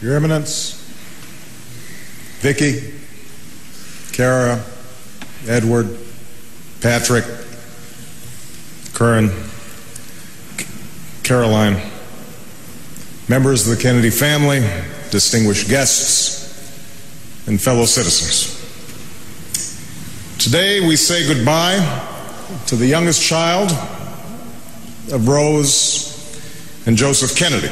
Your Eminence, Vicki, Kara, Edward, Patrick, Curran, Caroline, members of the Kennedy family, distinguished guests, and fellow citizens. Today we say goodbye to the youngest child of Rose and Joseph Kennedy.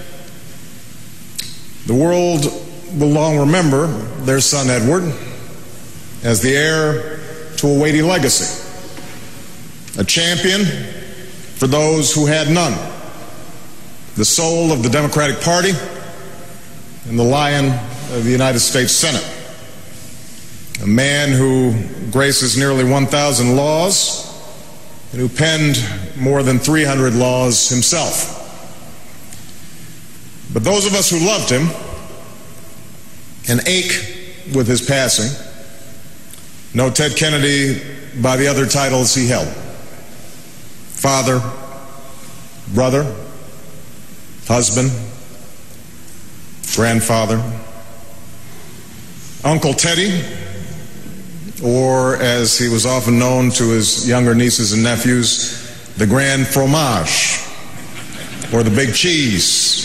The world will long remember their son Edward as the heir to a weighty legacy, a champion for those who had none, the soul of the Democratic Party and the lion of the United States Senate, a man who graces nearly 1,000 laws and who penned more than 300 laws himself. But those of us who loved him and ache with his passing know Ted Kennedy by the other titles he held: father, brother, husband, grandfather, Uncle Teddy, or as he was often known to his younger nieces and nephews, the Grand Fromage, or the Big Cheese.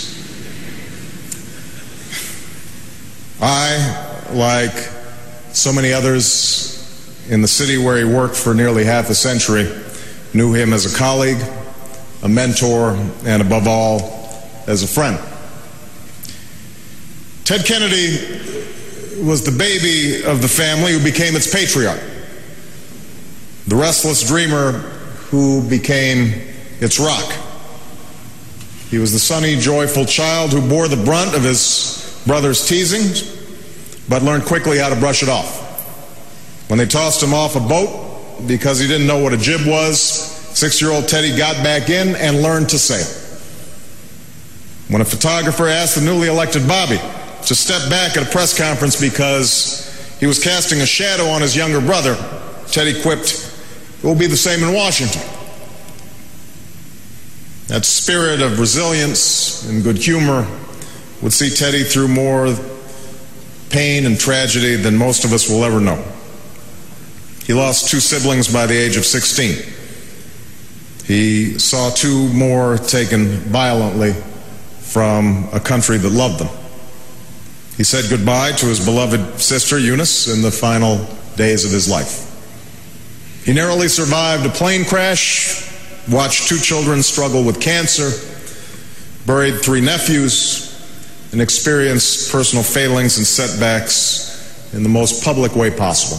I, like so many others in the city where he worked for nearly half a century, knew him as a colleague, a mentor, and above all, as a friend. Ted Kennedy was the baby of the family who became its patriarch, the restless dreamer who became its rock. He was the sunny, joyful child who bore the brunt of his brother's teasings, but learned quickly how to brush it off. When they tossed him off a boat because he didn't know what a jib was, 6-year-old Teddy got back in and learned to sail. When a photographer asked the newly elected Bobby to step back at a press conference because he was casting a shadow on his younger brother, Teddy quipped, "It will be the same in Washington." That spirit of resilience and good humor would see Teddy through more pain and tragedy than most of us will ever know. He lost 2 siblings by the age of 16. He saw 2 more taken violently from a country that loved them. He said goodbye to his beloved sister Eunice in the final days of his life. He narrowly survived a plane crash, watched 2 children struggle with cancer, buried 3 nephews, and experienced personal failings and setbacks in the most public way possible.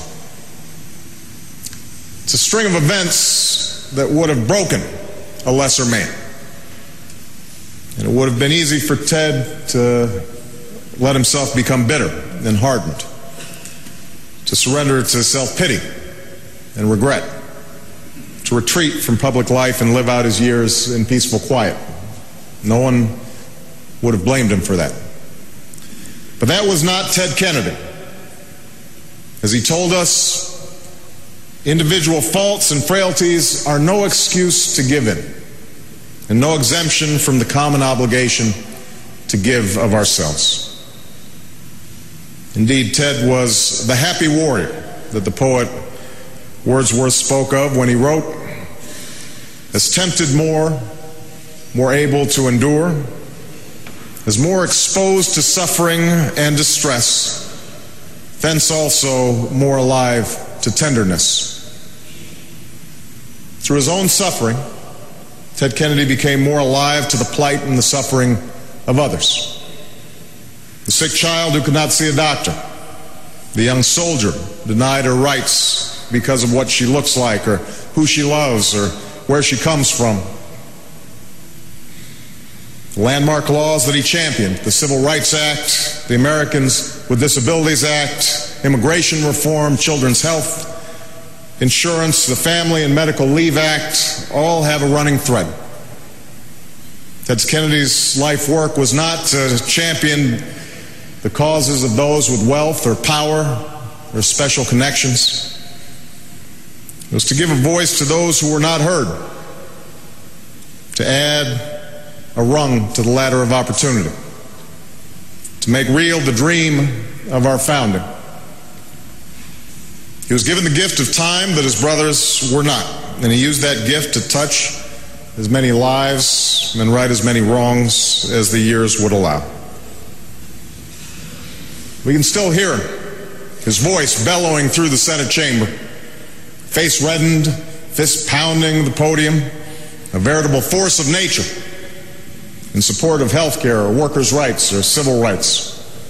It's a string of events that would have broken a lesser man. And it would have been easy for Ted to let himself become bitter and hardened, to surrender to self-pity and regret, to retreat from public life and live out his years in peaceful quiet. No one would have blamed him for that. But that was not Ted Kennedy. As he told us, individual faults and frailties are no excuse to give in, and no exemption from the common obligation to give of ourselves. Indeed, Ted was the happy warrior that the poet Wordsworth spoke of when he wrote, "As tempted more able to endure, as more exposed to suffering and distress, thence also more alive to tenderness." Through his own suffering, Ted Kennedy became more alive to the plight and the suffering of others. The sick child who could not see a doctor, the young soldier denied her rights because of what she looks like or who she loves or where she comes from. The landmark laws that he championed, the Civil Rights Act, the Americans with Disabilities Act, immigration reform, children's health, insurance, the Family and Medical Leave Act, all have a running thread. Ted Kennedy's life work was not to champion the causes of those with wealth or power or special connections. It was to give a voice to those who were not heard, to add a rung to the ladder of opportunity, to make real the dream of our founding. He was given the gift of time that his brothers were not, and he used that gift to touch as many lives and right as many wrongs as the years would allow. We can still hear his voice bellowing through the Senate chamber, face reddened, fist pounding the podium, a veritable force of nature in support of health care or workers' rights or civil rights.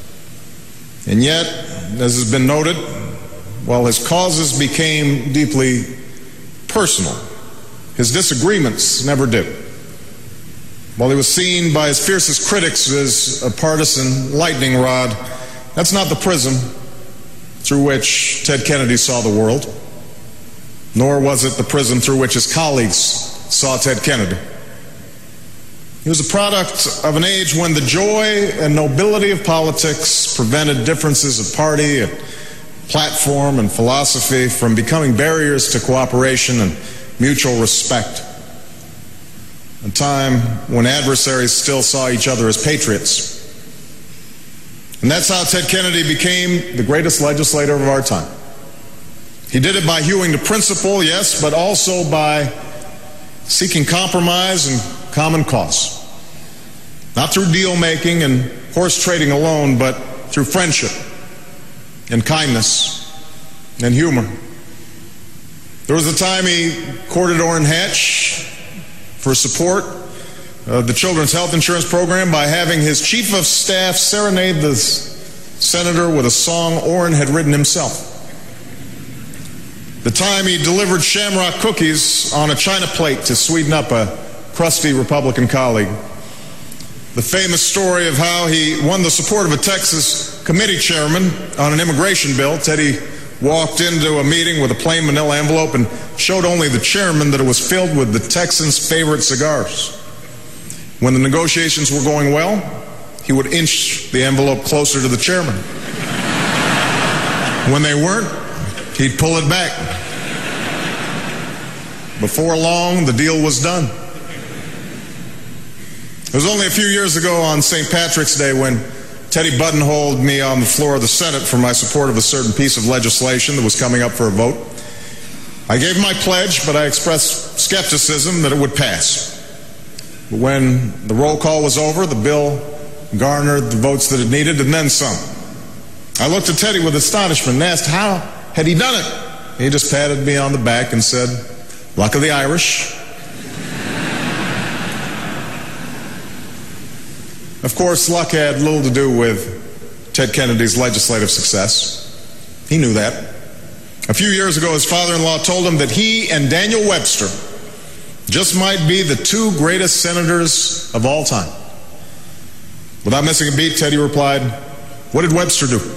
And yet, as has been noted, while his causes became deeply personal, his disagreements never did. While he was seen by his fiercest critics as a partisan lightning rod, that's not the prism through which Ted Kennedy saw the world, nor was it the prism through which his colleagues saw Ted Kennedy. He was a product of an age when the joy and nobility of politics prevented differences of party and platform and philosophy from becoming barriers to cooperation and mutual respect. A time when adversaries still saw each other as patriots. And that's how Ted Kennedy became the greatest legislator of our time. He did it by hewing to principle, yes, but also by seeking compromise and common cause. Not through deal-making and horse trading alone, but through friendship and kindness and humor. There was a time he courted Orrin Hatch for support of the Children's Health Insurance Program by having his chief of staff serenade the senator with a song Orrin had written himself. The time he delivered shamrock cookies on a china plate to sweeten up a crusty Republican colleague. The famous story of how he won the support of a Texas committee chairman on an immigration bill. Teddy walked into a meeting with a plain manila envelope and showed only the chairman that it was filled with the Texans' favorite cigars. When the negotiations were going well, he would inch the envelope closer to the chairman. When they weren't, he'd pull it back. Before long, the deal was done. It was only a few years ago on St. Patrick's Day when Teddy buttonholed me on the floor of the Senate for my support of a certain piece of legislation that was coming up for a vote. I gave my pledge, but I expressed skepticism that it would pass. But when the roll call was over, the bill garnered the votes that it needed and then some. I looked at Teddy with astonishment and asked how had he done it. He just patted me on the back and said, "Luck of the Irish." Of course, luck had little to do with Ted Kennedy's legislative success. He knew that. A few years ago, his father-in-law told him that he and Daniel Webster just might be the two greatest senators of all time. Without missing a beat, Teddy replied, "What did Webster do?"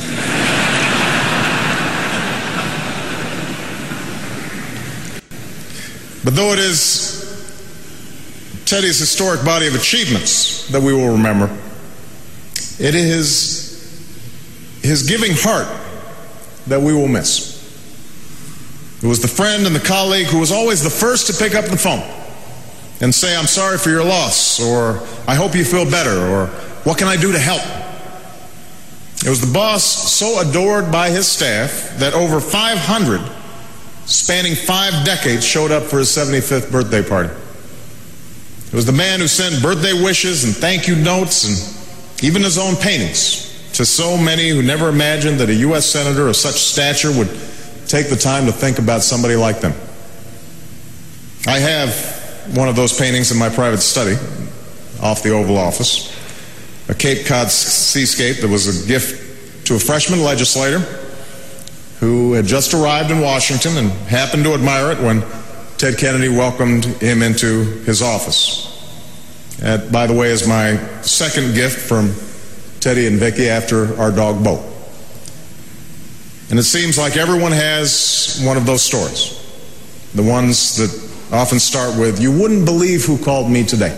But though it is Teddy's historic body of achievements that we will remember, it is his giving heart that we will miss. It was the friend and the colleague who was always the first to pick up the phone and say, "I'm sorry for your loss," or "I hope you feel better," or "What can I do to help?" It was the boss so adored by his staff that over 500, spanning 5 decades, showed up for his 75th birthday party. It was the man who sent birthday wishes and thank you notes and even his own paintings to so many who never imagined that a U.S. senator of such stature would take the time to think about somebody like them. I have one of those paintings in my private study off the Oval Office, a Cape Cod seascape that was a gift to a freshman legislator who had just arrived in Washington and happened to admire it when Ted Kennedy welcomed him into his office. That, by the way, is my second gift from Teddy and Vicki after our dog Bo. And it seems like everyone has one of those stories. The ones that often start with, "You wouldn't believe who called me today."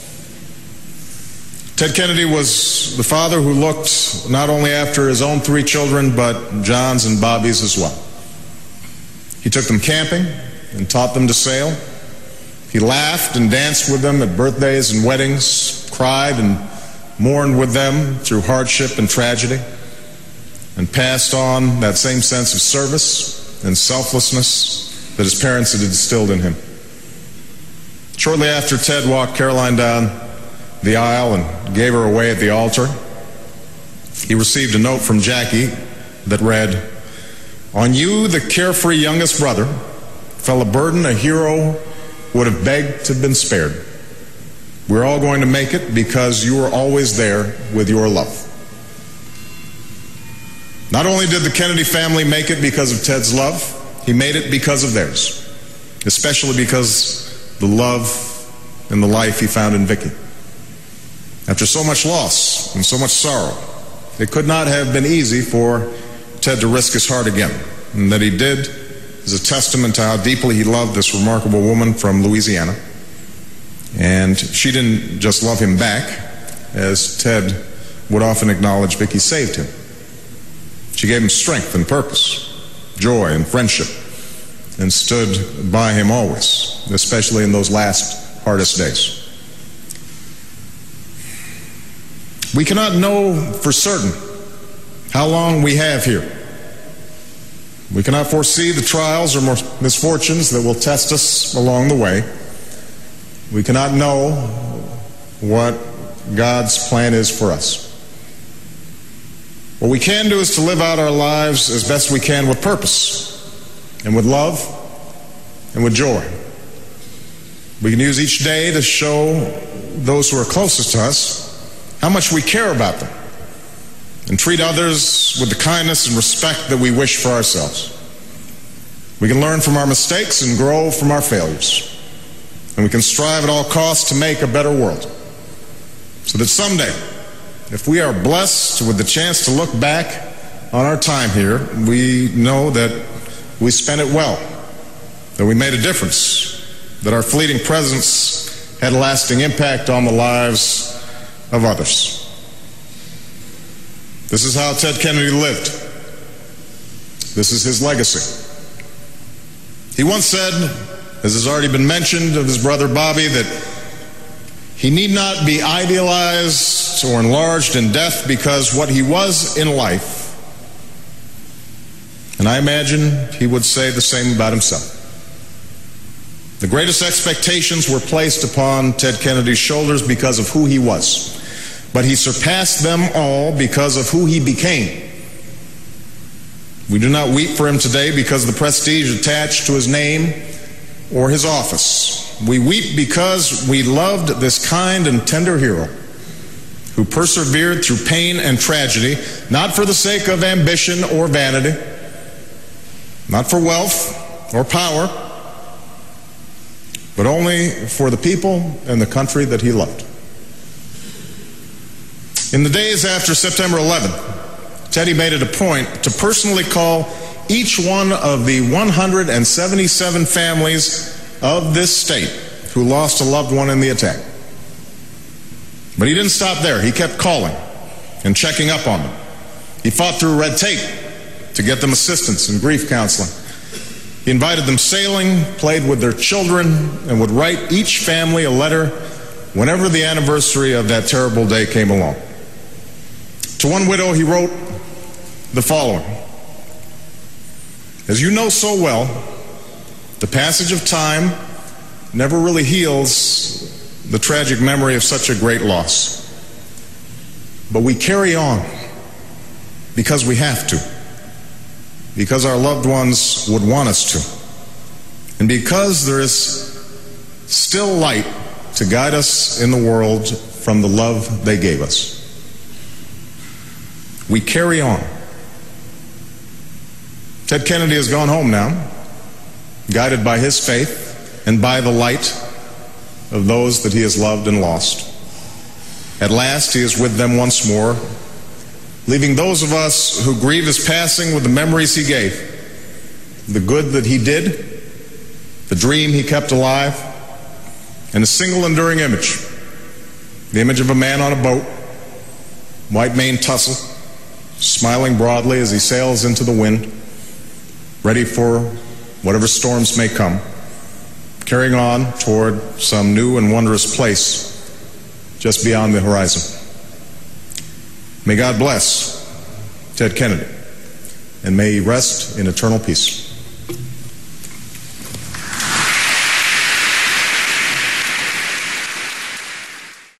Ted Kennedy was the father who looked not only after his own 3 children, but John's and Bobby's as well. He took them camping and taught them to sail. He laughed and danced with them at birthdays and weddings, cried and mourned with them through hardship and tragedy, and passed on that same sense of service and selflessness that his parents had instilled in him. Shortly after Ted walked Caroline down the aisle and gave her away at the altar, he received a note from Jackie that read, "On you, the carefree youngest brother, fell a burden a hero would have begged to have been spared. We're all going to make it because you were always there with your love." Not only did the Kennedy family make it because of Ted's love, he made it because of theirs, especially because the love and the life he found in Vicki. After so much loss and so much sorrow, it could not have been easy for Ted to risk his heart again, and that he did is a testament to how deeply he loved this remarkable woman from Louisiana. And she didn't just love him back, as Ted would often acknowledge Vicki saved him. She gave him strength and purpose, joy and friendship, and stood by him always, especially in those last hardest days. We cannot know for certain how long we have here. We cannot foresee the trials or misfortunes that will test us along the way. We cannot know what God's plan is for us. What we can do is to live out our lives as best we can with purpose and with love and with joy. We can use each day to show those who are closest to us how much we care about them and treat others with the kindness and respect that we wish for ourselves. We can learn from our mistakes and grow from our failures. And we can strive at all costs to make a better world, so that someday, if we are blessed with the chance to look back on our time here, we know that we spent it well, that we made a difference, that our fleeting presence had a lasting impact on the lives of others. This is how Ted Kennedy lived. This is his legacy. He once said, as has already been mentioned, of his brother Bobby, that he need not be idealized or enlarged in death, because what he was in life, and I imagine he would say the same about himself. The greatest expectations were placed upon Ted Kennedy's shoulders because of who he was, but he surpassed them all because of who he became. We do not weep for him today because of the prestige attached to his name or his office. We weep because we loved this kind and tender hero who persevered through pain and tragedy, not for the sake of ambition or vanity, not for wealth or power, but only for the people and the country that he loved. In the days after September 11th, Teddy made it a point to personally call each one of the 177 families of this state who lost a loved one in the attack. But he didn't stop there. He kept calling and checking up on them. He fought through red tape to get them assistance and grief counseling. He invited them sailing, played with their children, and would write each family a letter whenever the anniversary of that terrible day came along. To one widow, he wrote the following: "As you know so well, the passage of time never really heals the tragic memory of such a great loss. But we carry on because we have to, because our loved ones would want us to, and because there is still light to guide us in the world from the love they gave us. We carry on." Ted Kennedy has gone home now, guided by his faith and by the light of those that he has loved and lost. At last, he is with them once more, leaving those of us who grieve his passing with the memories he gave, the good that he did, the dream he kept alive, and a single enduring image, the image of a man on a boat, white mane tussle, smiling broadly as he sails into the wind, ready for whatever storms may come, carrying on toward some new and wondrous place just beyond the horizon. May God bless Ted Kennedy, and may he rest in eternal peace.